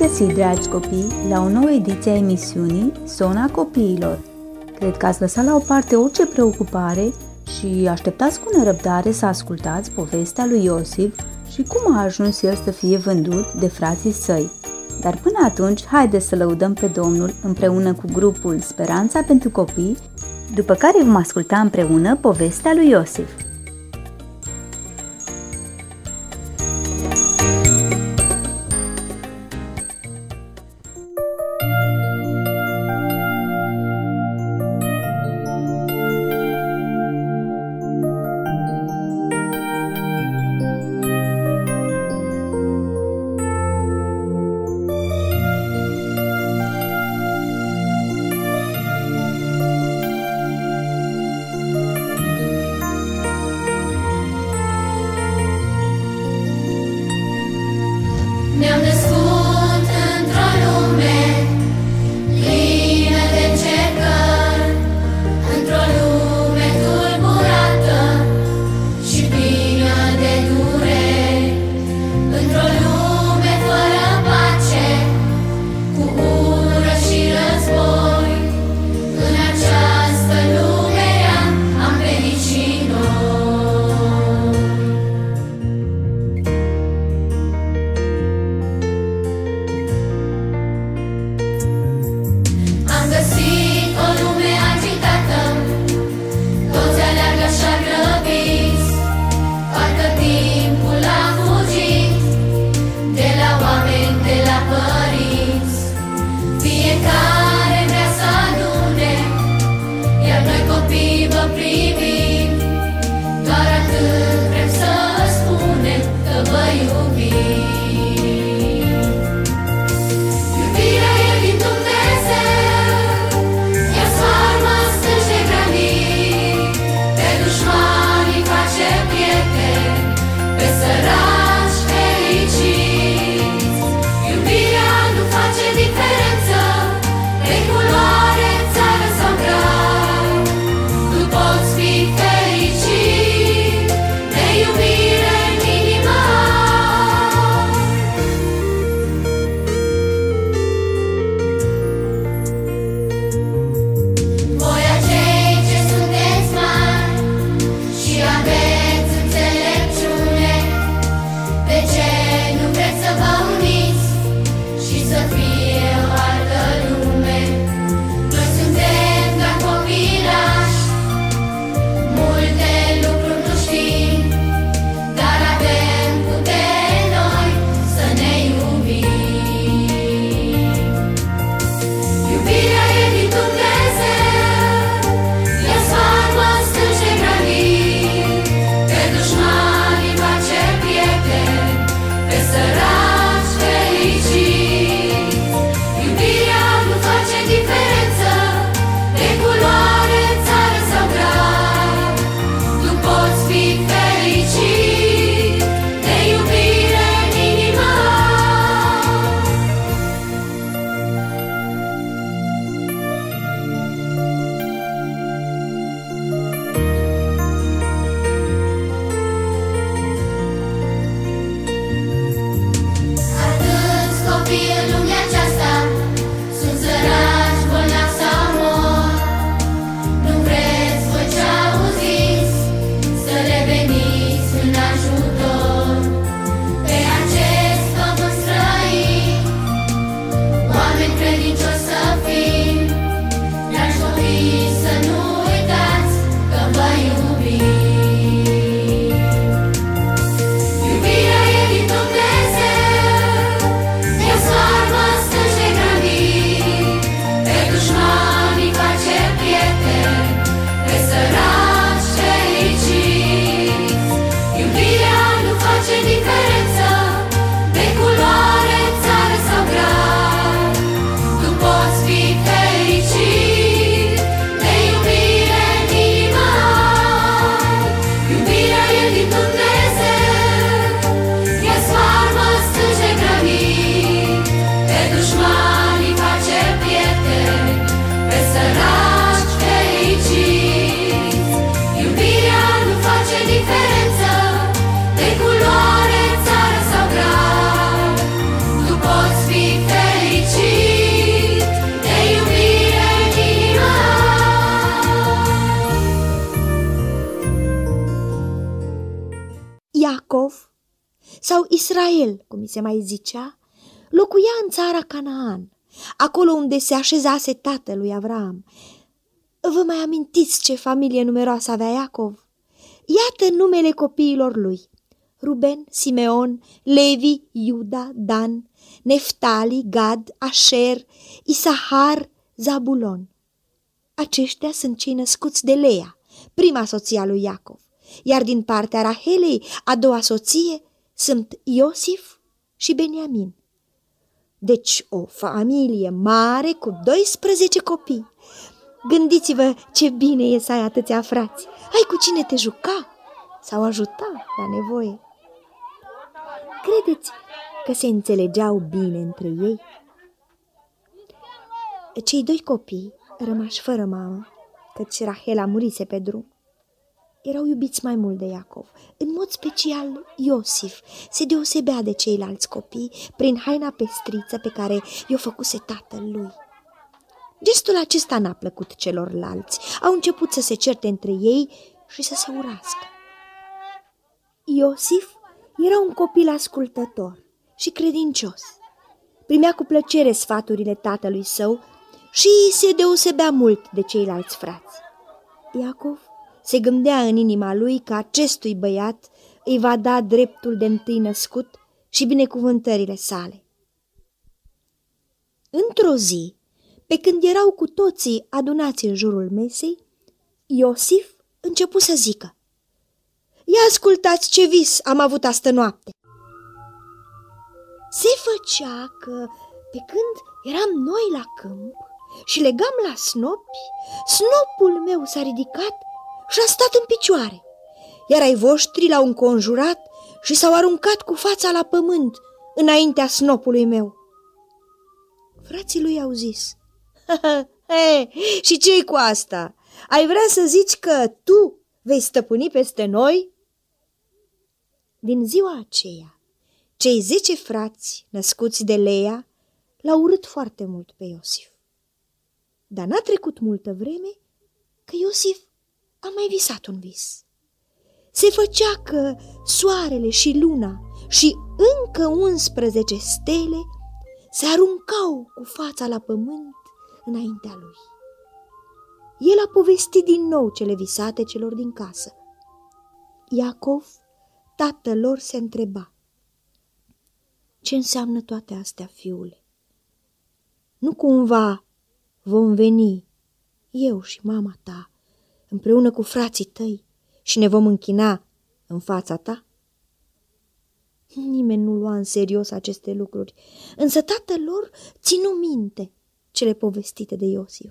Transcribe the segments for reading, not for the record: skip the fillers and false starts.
găsit, dragi copii, la o nouă ediție a emisiunii Sona Copiilor. Cred că ați lăsat la o parte orice preocupare și așteptați cu nerăbdare să ascultați povestea lui Iosif și cum a ajuns el să fie vândut de frații săi. Dar până atunci, haideți să lăudăm pe Domnul împreună cu grupul Speranța pentru Copii, după care vom asculta împreună povestea lui Iosif. Ne-am născut într-o lume plină de încercări, într-o lume tulburată și plină de dureri, într-o lume fără pace, cu ură și război. În această lume rea am venit și noi. sau Israel, cum se mai zicea, locuia în țara Canaan, acolo unde se așezase tatălui Avram. Vă mai amintiți ce familie numeroasă avea Iacov? Iată numele copiilor lui: Ruben, Simeon, Levi, Iuda, Dan, Neftali, Gad, Asher, Isahar, Zabulon. Aceștia sunt cei născuți de Lea, prima soție a lui Iacov, iar din partea Rahelei, a doua soție, sunt Iosif și Beniamin. Deci o familie mare cu 12 copii. Gândiți-vă ce bine e să ai atâția frați. Ai cu cine te juca sau ajuta la nevoie. Credeți că se înțelegeau bine între ei? Cei 2 copii, rămași fără mamă, căci Rahela murise pe drum, erau iubiți mai mult de Iacov. În mod special, Iosif se deosebea de ceilalți copii prin haina pestriță pe care i-o făcuse tatăl lui. Gestul acesta n-a plăcut celorlalți. Au început să se certe între ei și să se urască. Iosif era un copil ascultător și credincios. Primea cu plăcere sfaturile tatălui său și se deosebea mult de ceilalți frați. Iacov se gândea în inima lui că acestui băiat îi va da dreptul de întâi născut și binecuvântările sale. Într-o zi, pe când erau cu toții adunați în jurul mesei, Iosif începu să zică: Ia ascultați ce vis am avut astă noapte. Se făcea că, pe când eram noi la câmp și legam la snopi, snopul meu s-a ridicat și a stat în picioare, iar ai voștri l-au înconjurat și s-au aruncat cu fața la pământ înaintea snopului meu. Frații lui au zis: și ce-i cu asta? Ai vrea să zici că tu vei stăpâni peste noi? Din ziua aceea, cei 10 frați născuți de Lea l-au urât foarte mult pe Iosif. Dar n-a trecut multă vreme că Iosif a mai visat un vis. Se făcea că soarele și luna și încă 11 stele se aruncau cu fața la pământ înaintea lui. El a povestit din nou cele visate celor din casă. Iacov, tatăl lor, se întreba: Ce înseamnă toate astea, fiule? Nu cumva vom veni, eu și mama ta, împreună cu frații tăi și ne vom închina în fața ta? Nimeni nu lua în serios aceste lucruri, însă tatăl lor ținu minte cele povestite de Iosif.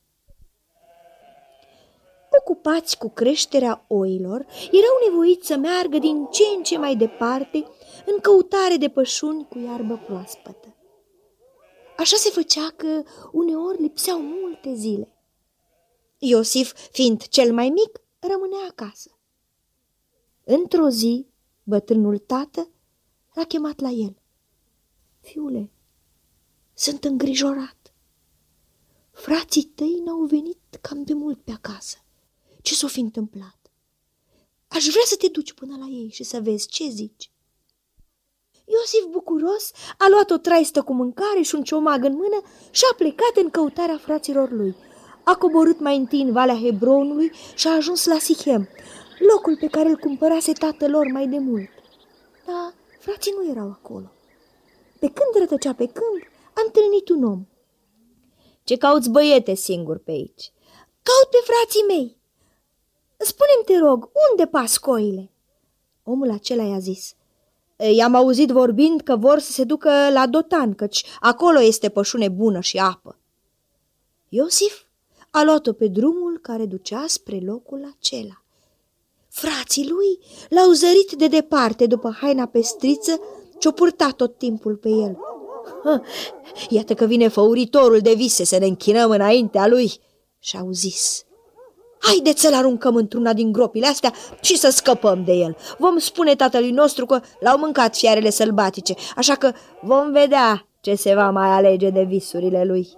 Ocupați cu creșterea oilor, erau nevoiți să meargă din ce în ce mai departe în căutare de pășuni cu iarbă proaspătă. Așa se făcea că uneori lipseau multe zile. Iosif, fiind cel mai mic, rămânea acasă. Într-o zi, bătrânul tată l-a chemat la el. Fiule, sunt îngrijorat. Frații tăi n-au venit cam de mult pe acasă. Ce s-o fi întâmplat? Aș vrea să te duci până la ei și să vezi ce zici. Iosif, bucuros, a luat o traistă cu mâncare și un ciomag în mână și a plecat în căutarea fraților lui. A coborât mai întâi în Valea Hebronului și a ajuns la Sichem, locul pe care îl cumpărase tatăl lor mai de mult. Dar frații nu erau acolo. Pe când rătăcea pe câmp, a întâlnit un om. Ce cauți, băiete, singur pe aici? Caut pe frații mei. Spune-mi, te rog, unde pasc oile? Omul acela i-a zis: I-am auzit vorbind că vor să se ducă la Dotan, căci acolo este pășune bună și apă. Iosif a luat-o pe drumul care ducea spre locul acela. Frații lui l-au zărit de departe după haina pestriță ce-o purta tot timpul pe el. Iată că vine făuritorul de vise să ne închinăm înaintea lui, și-au zis. Haideți să-l aruncăm într-una din gropile astea și să scăpăm de el. Vom spune tatălui nostru că l-au mâncat fiarele sălbatice, așa că vom vedea ce se va mai alege de visurile lui.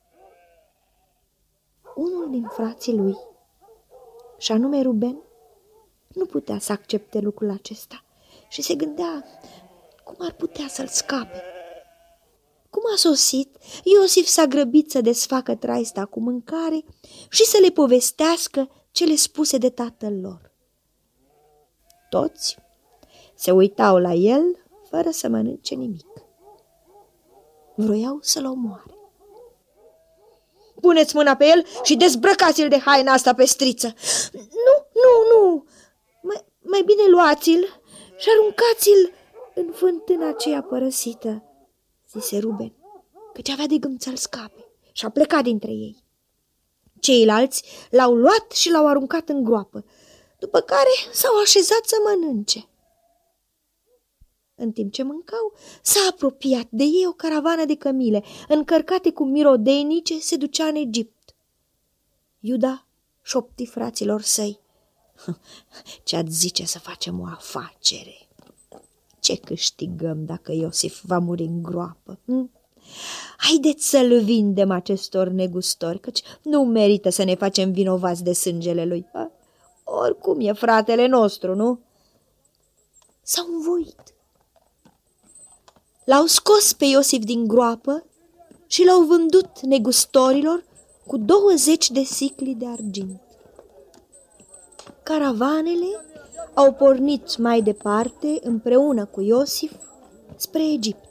Unul din frații lui, și anume Ruben, nu putea să accepte lucrul acesta și se gândea: cum ar putea să-l scape? Cum a sosit, Iosif s-a grăbit să desfacă traista cu mâncare și să le povestească cele spuse de tatăl lor. Toți se uitau la el fără să mănânce nimic. Vroiau să-l omoare. Puneți mâna pe el și dezbrăcați-l de haina asta pestriță. Nu, mai bine luați-l și aruncați-l în fântâna aceea părăsită, zise Ruben, căci avea de gând să-l scape și a plecat dintre ei. Ceilalți l-au luat și l-au aruncat în groapă, după care s-au așezat să mănânce. În timp ce mâncau, s-a apropiat de ei o caravană de cămile, încărcate cu mirodenii ce se ducea în Egipt. Iuda șopti fraților săi: ce-ați zice să facem o afacere? Ce câștigăm dacă Iosif va muri în groapă? Haideți să-l vindem acestor negustori, căci nu merită să ne facem vinovați de sângele lui. Oricum e fratele nostru, nu? S-au învoit. L-au scos pe Iosif din groapă și l-au vândut negustorilor cu 20 de sicli de argint. Caravanele au pornit mai departe împreună cu Iosif spre Egipt.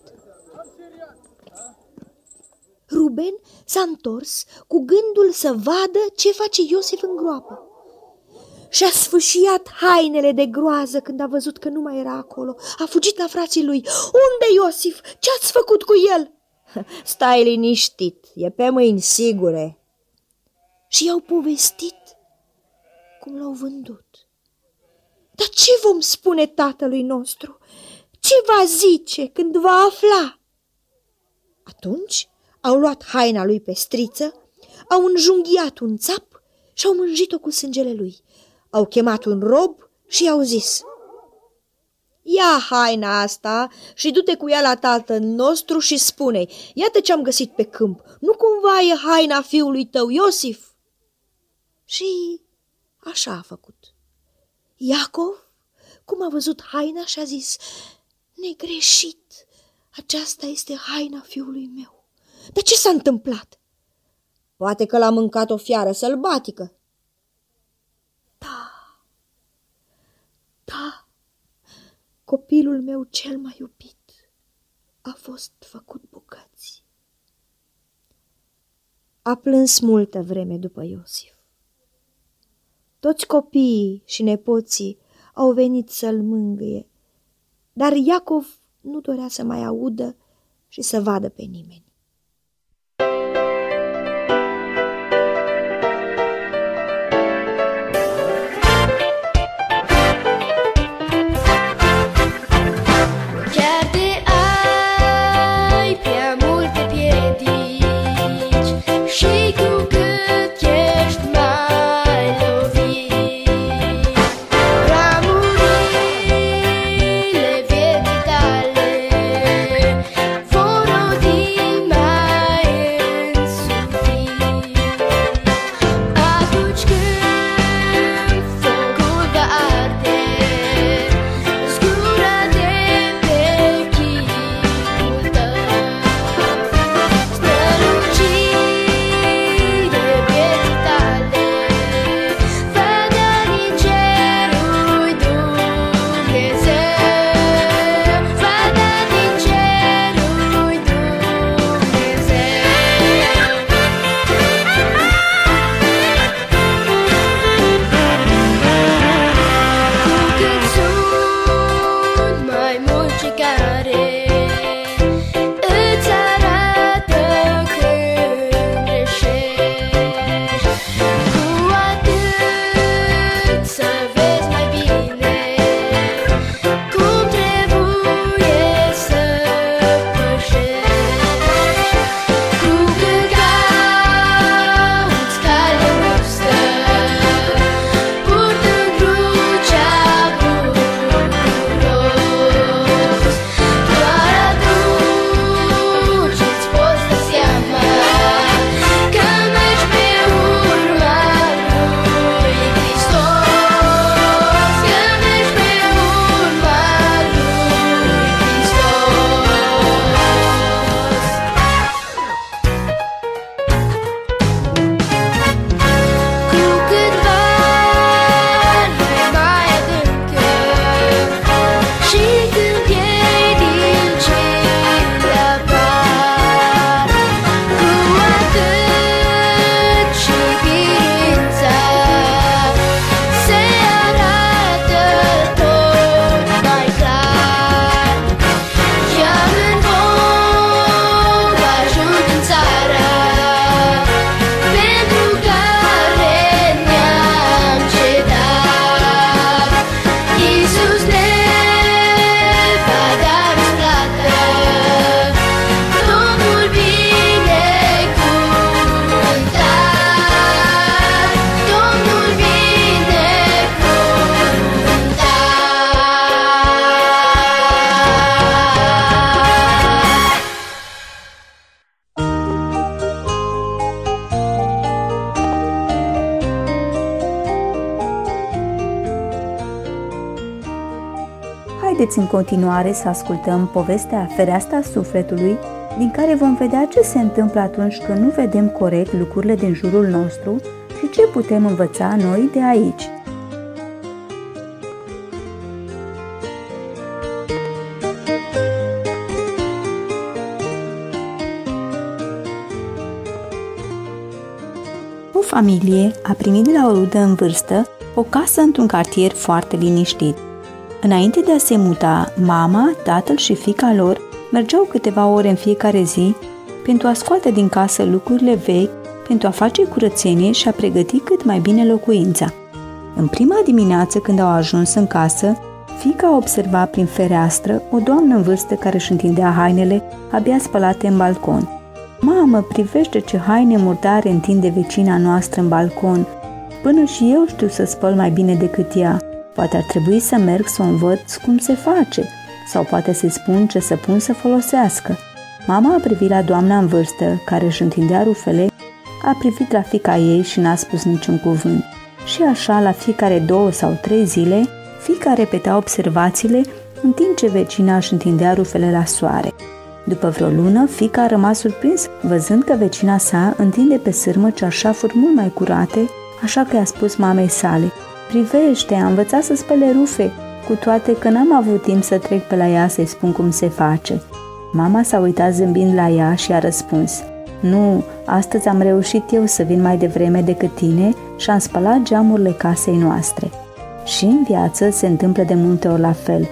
Ruben s-a întors cu gândul să vadă ce face Iosif în groapă. Și-a sfâșiat hainele de groază când a văzut că nu mai era acolo. A fugit la frații lui. Unde Iosif? Ce-ați făcut cu el? Stai liniștit, e pe mâini sigure. Și i-au povestit cum l-au vândut. Dar ce vom spune tatălui nostru? Ce va zice când va afla? Atunci au luat haina lui pestriță, au înjunghiat un țap și au mânjit-o cu sângele lui. Au chemat un rob și i-au zis: ia haina asta și du-te cu ea la tatăl nostru și spune-i: iată ce am găsit pe câmp, nu cumva e haina fiului tău Iosif? Și așa a făcut. Iacov, cum a văzut haina, și-a zis: negreșit, aceasta este haina fiului meu. Dar ce s-a întâmplat? Poate că l-a mâncat o fiară sălbatică. Da, copilul meu cel mai iubit a fost făcut bucăți. A plâns multă vreme după Iosif. Toți copiii și nepoții au venit să-l mângâie, dar Iacov nu dorea să mai audă și să vadă pe nimeni. Ramurile vieții tale vor rodi haideți în continuare să ascultăm povestea Fereastra Sufletului, din care vom vedea ce se întâmplă atunci când nu vedem corect lucrurile din jurul nostru și ce putem învăța noi de aici. O familie a primit de la o rudă în vârstă o casă într-un cartier foarte liniștit. Înainte de a se muta, mama, tatăl și fiica lor mergeau câteva ore în fiecare zi pentru a scoate din casă lucrurile vechi, pentru a face curățenie și a pregăti cât mai bine locuința. În prima dimineață, când au ajuns în casă, fiica a observat prin fereastră o doamnă în vârstă care își întindea hainele abia spălate în balcon. "Mamă, privește ce haine murdare întinde vecina noastră în balcon. Până și eu știu să spăl mai bine decât ea. Poate ar trebui să merg să o învăț cum se face, sau poate să-i spun ce săpun să folosească." Mama a privit la doamna în vârstă, care își întindea rufele, a privit la fiica ei și n-a spus niciun cuvânt. Și așa, la fiecare 2 sau 3 zile, fiica repeta observațiile, în timp ce vecina își întindea rufele la soare. După vreo lună, fiica a rămas surprins, văzând că vecina sa întinde pe sârmă cearșafuri mult mai curate, așa că i-a spus mamei sale: "Privește, a învățat să spele rufe, cu toate că n-am avut timp să trec pe la ea să-i spun cum se face." Mama s-a uitat zâmbind la ea și a răspuns: "Nu, astăzi am reușit eu să vin mai devreme decât tine și am spălat geamurile casei noastre." Și în viață se întâmplă de multe ori la fel.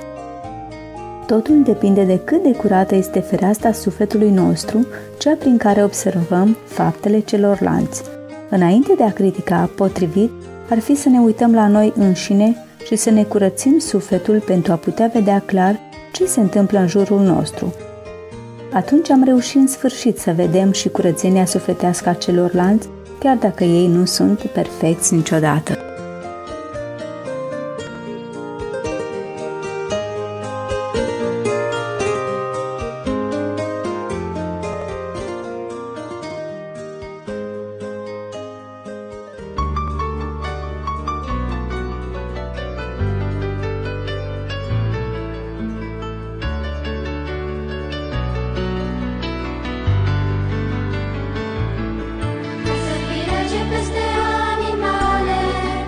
Totul depinde de cât de curată este fereastra sufletului nostru, cea prin care observăm faptele celorlalți. Înainte de a critica, potrivit ar fi să ne uităm la noi înșine și să ne curățim sufletul pentru a putea vedea clar ce se întâmplă în jurul nostru. Atunci am reușit în sfârșit să vedem și curățenia sufletească a celorlalți, chiar dacă ei nu sunt perfecți niciodată. Să fii rege peste animale,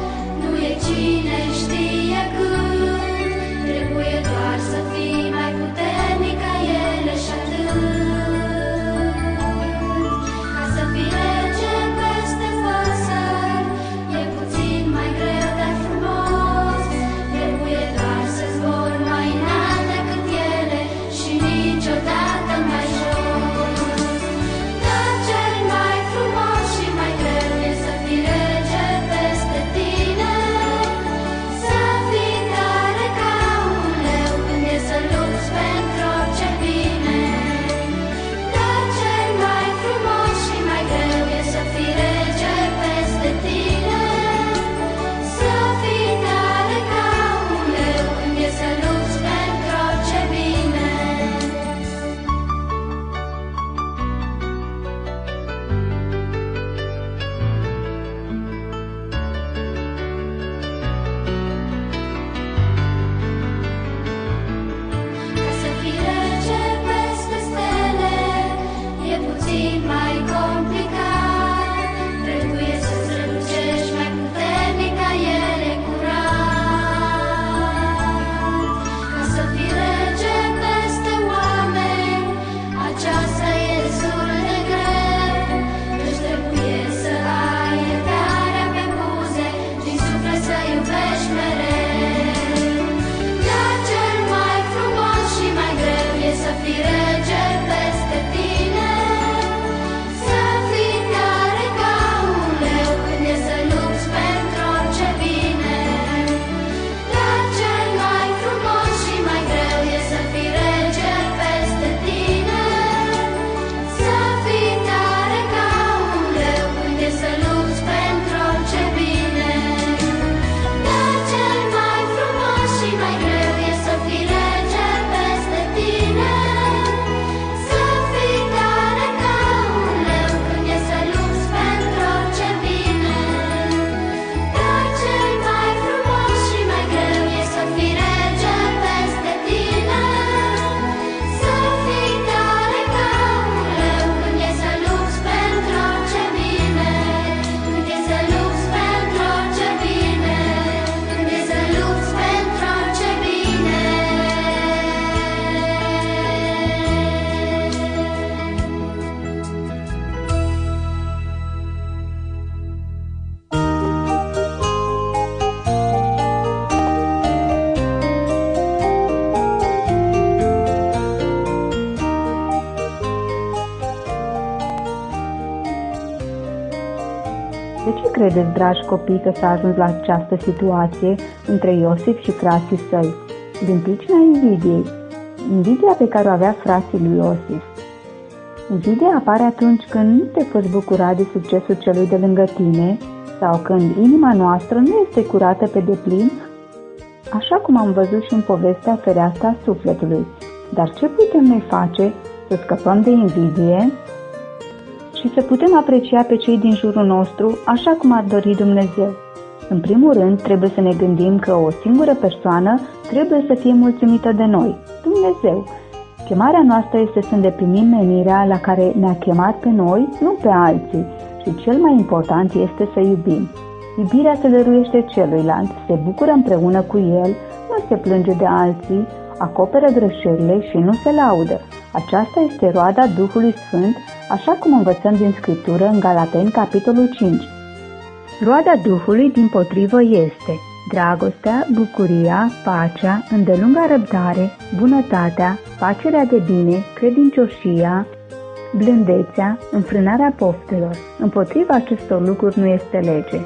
De ce credeți, dragi copii, că s-a ajuns la această situație între Iosif și frații săi? Din pricina invidiei. Invidia pe care o avea frații lui Iosif. Invidia apare atunci când nu te poți bucura de succesul celui de lângă tine sau când inima noastră nu este curată pe deplin, așa cum am văzut și în povestea fereastra sufletului. Dar ce putem noi face să scăpăm de invidie și să putem aprecia pe cei din jurul nostru așa cum ar dori Dumnezeu? În primul rând, trebuie să ne gândim că o singură persoană trebuie să fie mulțumită de noi, Dumnezeu. Chemarea noastră este să îndeplinim menirea la care ne-a chemat pe noi, nu pe alții. Și cel mai important este să iubim. Iubirea se dăruiește celuilalt, se bucură împreună cu el, nu se plânge de alții, acoperă greșelile și nu se laudă. Aceasta este roada Duhului Sfânt, așa cum învățăm din Scriptură în Galateni, capitolul 5. Roada Duhului, dimpotrivă, este dragostea, bucuria, pacea, îndelunga răbdare, bunătatea, facerea de bine, credincioșia, blândețea, înfrânarea poftelor. Împotriva acestor lucruri nu este lege.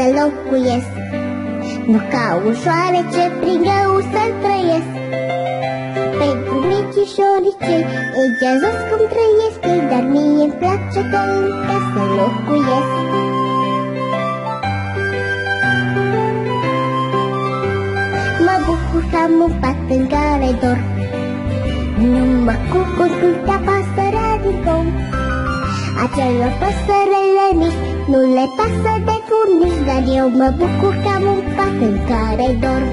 locuiesc. Nu ca ușoare ce prin greu să trăiesc. Pentru micișorii cei egeazos cum trăiesc ei, dar mie-mi place că încă să locuiesc. Mă bucur că am un pat în care dorm. Nu mă cucur când te pasărea din com. Acelor păsărele mici nu le pasă de furnici, dar eu mă bucur că am un pat în care dorm.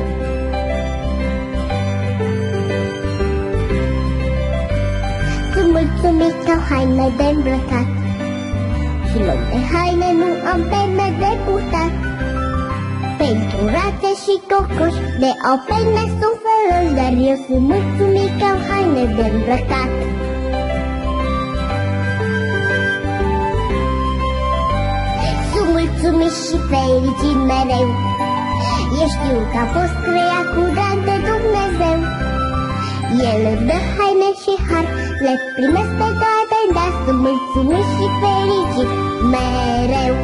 Sunt mulțumit că au haine de îmbrăcat și loc de haine nu am pene de purtat. Pentru rațe și cocoși de au pene sunt fărăși, dar eu sunt mulțumit că am haine de îmbrăcat. Sunt mulțumit și fericit mereu. Eu știu că am fost creat cu dar de Dumnezeu. El îmi dă haine și har, le primesc pe toate, dar sunt mulțumit și fericit mereu.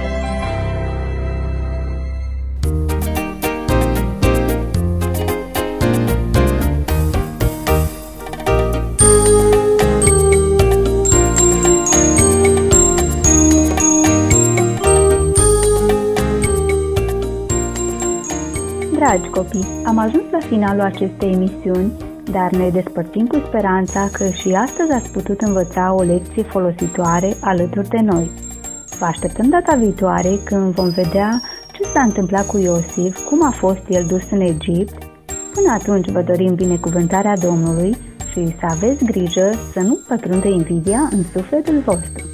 Dragi copii, am ajuns la finalul acestei emisiuni, dar ne despărțim cu speranța că și astăzi ați putut învăța o lecție folositoare alături de noi. Vă așteptăm data viitoare când vom vedea ce s-a întâmplat cu Iosif, cum a fost el dus în Egipt. Până atunci vă dorim binecuvântarea Domnului și să aveți grijă să nu pătrundă invidia în sufletul vostru.